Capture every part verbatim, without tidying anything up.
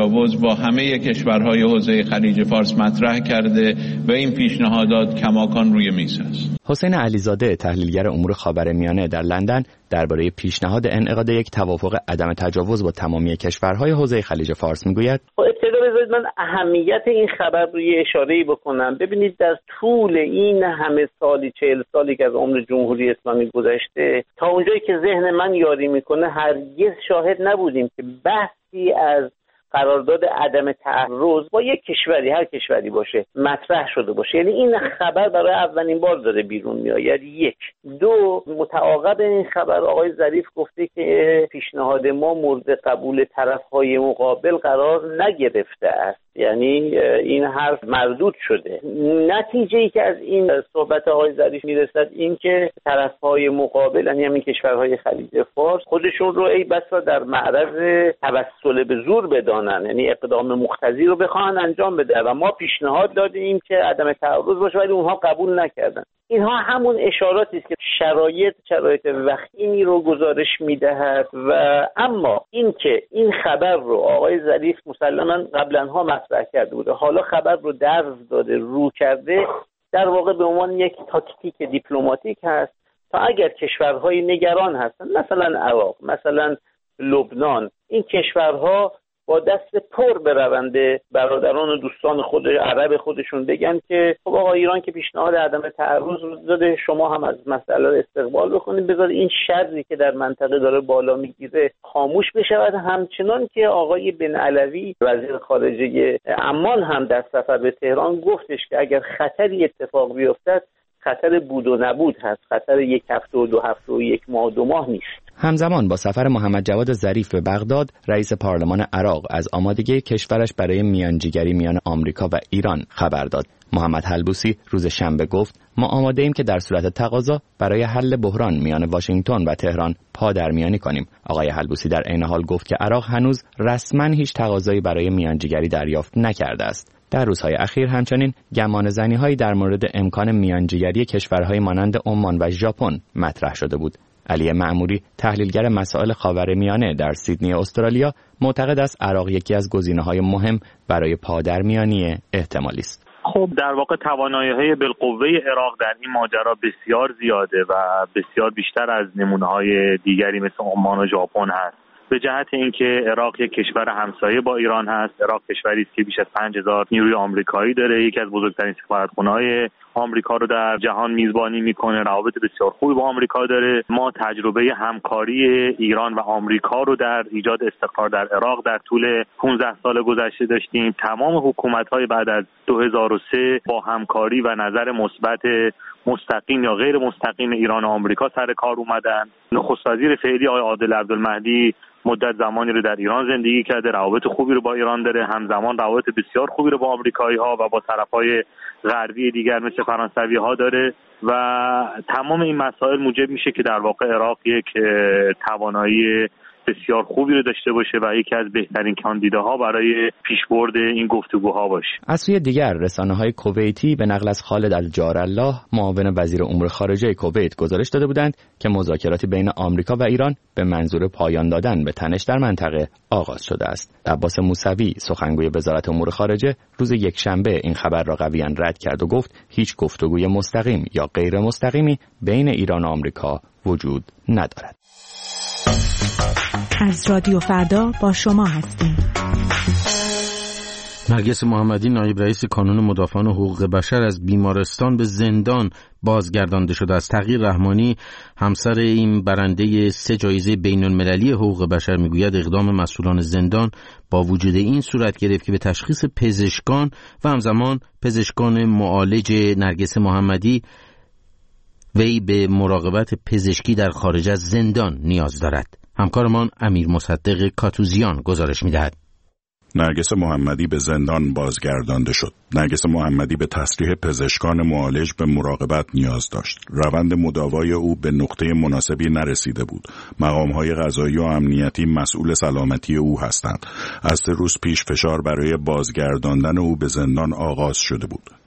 تجاوز با همه کشورهای حوزه خلیج فارس مطرح کرده و این پیشنهادات کماکان روی میز است. حسین علیزاده تحلیلگر امور خاورمیانه در لندن درباره پیشنهاد انعقاد یک توافق عدم تجاوز با تمامی کشورهای حوزه خلیج فارس میگوید: ابتدا بذارید من اهمیت این خبر رو یه اشاره‌ای بکنم. ببینید در طول این همه سالی چهل سالی که از عمر جمهوری اسلامی گذشته، تا اونجایی که ذهن من یاری میکنه هرگز شاهد نبودیم که بحثی از قرارداد عدم تعرض با یک کشوری، هر کشوری باشه، مطرح شده باشه. یعنی این خبر برای اولین بار داره بیرون میآید. یک دو متعاقب این خبر آقای ظریف گفته که پیشنهاد ما مورد قبول طرفهای مقابل قرار نگرفته است. یعنی این حرف مردود شده. نتیجه ای که از این صحبت آقای ظریف میرسد این که طرفهای مقابل، یعنی همین کشورهای خلیج فارس، خودشون رو ای بسا در معرض توسل به زور بدانن، یعنی اقدام مقتضی رو بخوان انجام بده و ما پیشنهاد دادیم که عدم تعرض باشه ولی اونها قبول نکردن. اینها همون اشاراتی است که شرایط شرایط وخیمی رو گزارش میدهد. و اما این که این خبر رو آقای ظریف مسلماً قبلنها مطرح کرده بوده، حالا خبر رو درز داده، رو کرده، در واقع به عنوان یک تاکتیک دیپلماتیک هست تا اگر کشورهای نگران هستن، مثلا عراق، مثلا لبنان، این کشورها با دست پر بروند برادران و دوستان خود عرب خودشون بگن که خب آقا ایران که پیشنهاد عدم تعرض رو داده، شما هم از مسئله استقبال بکنید، بذار این شری که در منطقه داره بالا میگیره خاموش بشود. همچنان که آقای بن علوی وزیر خارجه عمان هم در سفر به تهران گفتش که اگر خطری اتفاق بیفتد خطر بود و نبود هست، خطر یک هفته و دو هفته و یک ماه و دو ماه نیست. همزمان با سفر محمد جواد ظریف به بغداد، رئیس پارلمان عراق از آمادگی کشورش برای میانجیگری میان آمریکا و ایران خبر داد. محمد حلبوسی روز شنبه گفت: ما آماده ایم که در صورت تقاضا برای حل بحران میان واشنگتن و تهران پادرمیانی کنیم. آقای حلبوسی در عین حال گفت که عراق هنوز رسما هیچ تقاضایی برای میانجیگری دریافت نکرده است. در روزهای اخیر همچنین گمانه‌زنی‌هایی در مورد امکان میانجیگری کشورهای مانند عمان و ژاپن مطرح شده بود. علی معموری تحلیلگر مسائل خاورمیانه در سیدنی استرالیا معتقد است عراق یکی از گزینه‌های مهم برای پادرمیانی احتمالی است. خب در واقع توانایی‌های بالقوه عراق در این ماجرا بسیار زیاده و بسیار بیشتر از نمونه‌های دیگری مثل عمان و ژاپن هست. به جهت اینکه عراق یک کشور همسایه با ایران هست، عراق کشوری است که بیش از پنج هزار نیروی آمریکایی داره، یکی از بزرگترین سفارتخانه‌های آمریکا رو در جهان میزبانی میکنه، روابط بسیار خوبی با آمریکا داره. ما تجربه همکاری ایران و آمریکا رو در ایجاد استقرار در عراق در طول پانزده سال گذشته داشتیم. تمام حکومت‌های بعد از دو هزار و سه با همکاری و نظر مثبت مستقیم یا غیر مستقیم ایران و آمریکا سر کار اومدن. نخست وزیر فعلی آقای عادل عبدالمهدی مدت زمانی رو در ایران زندگی کرده، روابط خوبی رو با ایران داره، همزمان روابط بسیار خوبی رو با آمریکایی‌ها و با طرف‌های غربی دیگر مثل فرانسوی‌ها داره و تمام این مسائل موجب میشه که در واقع عراق یک توانایی بسیار خوبی رو داشته باشه و یکی از بهترین کاندیداها برای پیشبرد این گفتگوها باشه. از سوی دیگر رسانه‌های کویتی به نقل از خالد الجارالله معاون وزیر امور خارجه کویت گزارش داده بودند که مذاکرات بین آمریکا و ایران به منظور پایان دادن به تنش در منطقه آغاز شده است. عباس موسوی سخنگوی وزارت امور خارجه روز یکشنبه این خبر را قویاً رد کرد و گفت هیچ گفتگوی مستقیم یا غیر مستقیمی بین ایران و آمریکا وجود ندارد. از رادیو فردا با شما هستیم. نرگس محمدی نایب رئیس کانون مدافعان حقوق بشر از بیمارستان به زندان بازگردانده شده است. تغییر رحمانی همسر این برنده سه جایزه بین المللی حقوق بشر میگوید اقدام مسئولان زندان با وجود این صورت گرفت که به تشخیص پزشکان و همزمان پزشکان معالج نرگس محمدی وی به مراقبت پزشکی در خارج از زندان نیاز دارد. همکارمان امیر مصدق کاتوزیان گزارش می‌دهد. نرگس محمدی به زندان بازگردانده شد. نرگس محمدی به تسلیح پزشکان معالج به مراقبت نیاز داشت. روند مداوای او به نقطه مناسبی نرسیده بود. مقام‌های قضایی و امنیتی مسئول سلامتی او هستند. از سه روز پیش فشار برای بازگرداندن او به زندان آغاز شده بود.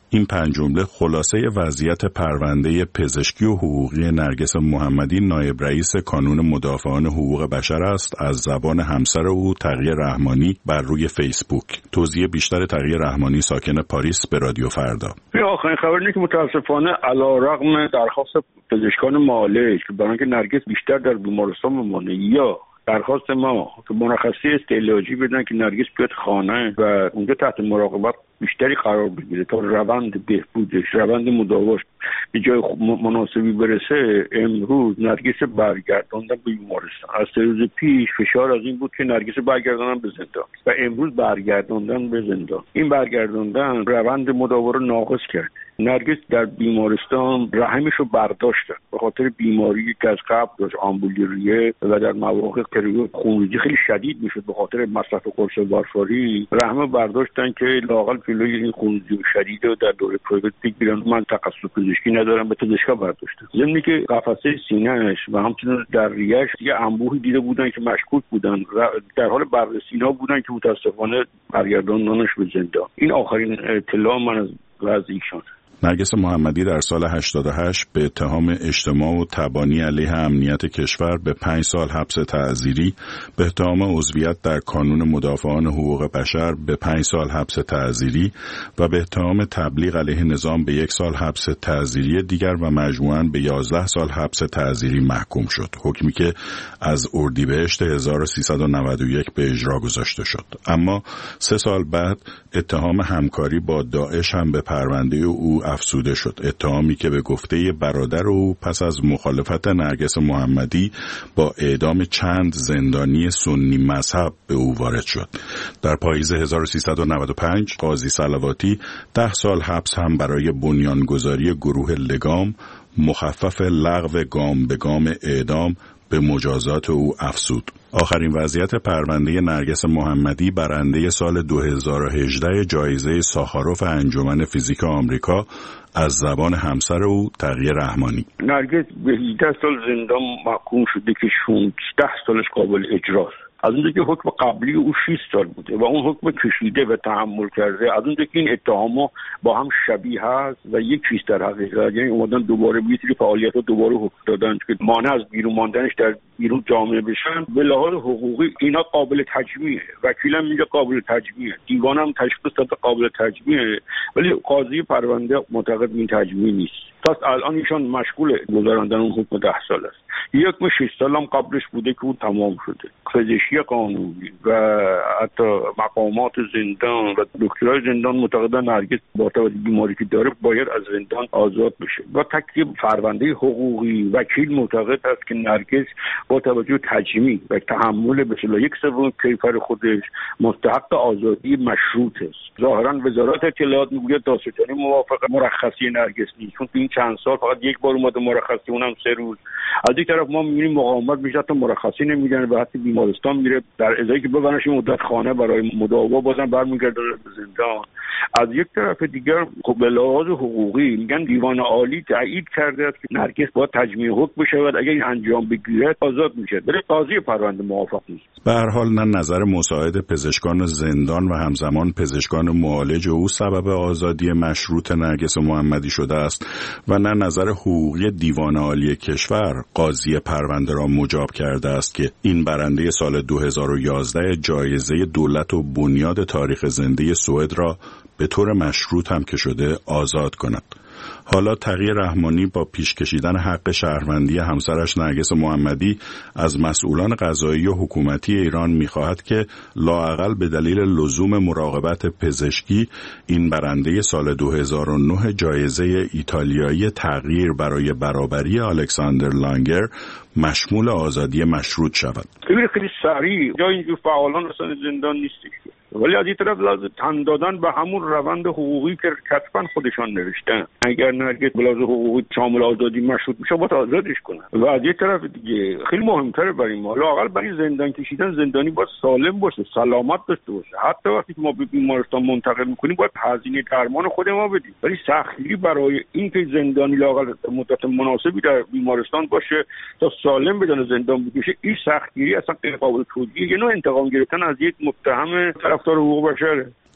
این پنج جمله خلاصه وضعیت پرونده پزشکی و حقوقی نرگس محمدی، نایب رئیس کانون مدافعان حقوق بشر است، از زبان همسر او تقی رحمانی بر روی فیسبوک. توضیح بیشتر تقی رحمانی ساکن پاریس به رادیو فردا. آخرین خبر اینه که متاسفانه علیرغم درخواست پزشکان معالج که برای اینکه نرگس بیشتر در بیمارستان بمونه یا درخواست ما که مرخصی استعلاجی بدن که نرگس بیاد خانه و اونجا تحت مراقبت بیشتری قرار بگیره تا روند بهبودش، روند مداواش به جای مناسبی برسه، امروز نرگس برگرداندن به بیمارستان. از سه روز پیش فشار از این بود که نرگس برگرداندن به زندان و امروز برگرداندن به زندان. این برگرداندن روند مداوا رو ناقص کرد. نرگس در بیمارستان رحمش رو برداشتن به خاطر بیماری که از قبل داشت، آمبولیریه، و در مواقع پریود خونریزی خیلی شدید میشد به خاطر مصرف قرص وارفارین. رحم برداشتن که لااقل جلوی این خونریزی شدید رو در دوره پریود بگیرن. من تخصص پزشکی ندارم، به پزشکا برداشتن. ضمن که قفسه سینه‌اش و همچنین در ریه‌اش یه انبوهی دیده بودن که مشکوک بودن، در حال بررسی اینا بودن که متاسفانه برگرداندنش به زندان. این آخرین اطلاع من از وضع ایشان. نرگس محمدی در سال هشتاد و هشت به اتهام اجتماع و تبانی علیه امنیت کشور به پنج سال حبس تعزیری، به اتهام عضویت در کانون مدافعان حقوق بشر به پنج سال حبس تعزیری و به اتهام تبلیغ علیه نظام به یک سال حبس تعزیری دیگر و مجموعاً به یازده سال حبس تعزیری محکوم شد. حکمی که از اردیبهشت هزار و سیصد و نود و یک به اجرا گذاشته شد. اما سه سال بعد اتهام همکاری با داعش هم به پرونده او افزوده شد، اتهامی که به گفته برادر او پس از مخالفت نرگس محمدی با اعدام چند زندانی سنی مذهب به او وارد شد. در پاییز هزار و سیصد و نود و پنج قاضی صلواتی ده سال حبس هم برای بنیانگذاری گروه لگام، مخفف لغو گام به گام اعدام، به مجازات او افزود. آخرین وضعیت پرونده نرگس محمدی، برنده سال دو هزار و هجده جایزه ساخاروف انجمن فیزیک آمریکا، از زبان همسر او تقی رحمانی. نرگس به هجده سال زندان محکوم شده که شانزده سالش قابل اجراست. از اون که حکم قبلی او شش سال بوده و اون حکم کشیده و تحمل کرده. از اون که این اتهام‌ها با هم شبیه هست و یک چیز در حقیقت، یعنی اومدن دوباره به سری فعالیت‌ها دوباره حکم دادن که مانع از بیرون ماندنش در بیرون جامعه بشن. به لحاظ حقوقی اینا قابل تجمیعه. وکیلم میگه قابل تجمیعه، دیوانم تشخیص داده قابل تجمیعه، ولی قاضی پرونده معتقد این تجمیع نیست. تا الان ایشان مشغول گذراندن اون حکم ده سال است. یک حکم شش سال هم قبلش بوده که اون تمام شده. پزشکی قانونی و حتی مقامات زندان و دکترای زندان معتقدن نرگس با توجه به بیماری که داره باید از زندان آزاد بشه. با تکلیف پرونده حقوقی وکیل معتقد است که نرگس با توجه تجمیع و تحمل به اصطلاح یک سوم کیفر خودش مستحق آزادی مشروط است. ظاهرا وزارت اطلاعات میگوید دادستانی موافق مرخصی نرگس نیست، چون این چند سال فقط یک بار اومده مرخصی، اونم سه روز. از یک طرف ما می‌بینیم مقاومت بیشتر تا مرخصی نمیدن و حتی بیمارستان میره، در ازایی که ببرنش مدت خانه برای مداوا بازم برمیگرده به زندان. از یک طرف دیگر خب به لحاظ حقوقی میگن دیوان عالی تایید کرده است که نرگس باید تجمیع حکم بشود، اگر این انجام بگیرد آزاد میشه، ولی قاضی پرونده موافق نیست. به هر حال نه نظر مساعد پزشکان زندان و همزمان پزشکان معالج او سبب آزادی مشروط نرگس محمدی شده است و نه نظر حقوقی دیوان عالی کشور قاضی پرونده را مجاب کرده است که این برنده سال دو هزار و یازده جایزه دولت و بنیاد تاریخ زنده سوئد را به طور مشروط هم که شده آزاد کند. حالا تقی رحمانی با پیش کشیدن حق شهروندی همسرش نرگس محمدی از مسئولان قضایی و حکومتی ایران می‌خواهد که لااقل به دلیل لزوم مراقبت پزشکی این برنده سال دو هزار و نه جایزه ایتالیایی تغییر برای برابری الکساندر لانگر مشمول آزادی مشروط شود. خیلی خیلی سریع جای اینجور فعالان اصلا زندان نیستش، ولی از این طرف لازم تن دادن به همون روند حقوقی که کتباً خودشان نوشتن. اگر نرگس به لحاظ حقوقی شامل آزادی مشروط میشه باید آزادش کنن. و از یک طرف دیگه خیلی مهمتره برای ما، لااقل برای زندان کشیدن زندانی باید سالم باشه، سلامت داشته باشه. حتی وقتی که ما به بیمارستان منتقل میکنیم باید هزینه درمان خود ما بدیم، ولی سختی برای اینکه زندانی لااقل مدت مناسبی در بیمارستان باشه تا سالم بدون زندان بکشه، این سختگیری اصلا غیر قابل توجیه. یه نوع انتقام گرفتن از یک متهم طرفدار حقوق بشره.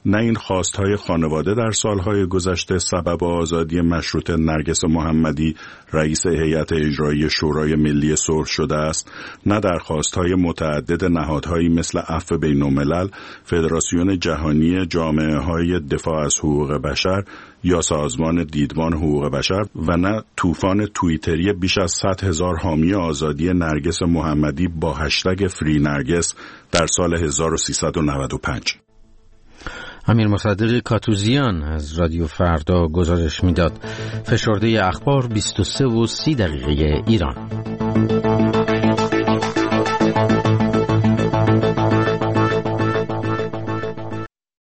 نه این خواستهای خانواده در سالهای گذشته سبب آزادی مشروطه نرگس محمدی رئیس هیئت اجرایی شورای ملی صلح شده است، نه در خواستهای متعدد نهادهایی مثل عفو بین‌الملل، فدراسیون جهانی جامعه‌های دفاع از حقوق بشر یا سازمان دیدبان حقوق بشر و نه طوفان توییتری بیش از صد هزار حامی آزادی نرگس محمدی با هشتگ فری نرگس در سال هزار و سیصد و نود و پنج. امیر مصدق کاتوزیان از رادیو فردا گزارش میداد. فشرده اخبار بیست و سه و سی دقیقه ایران.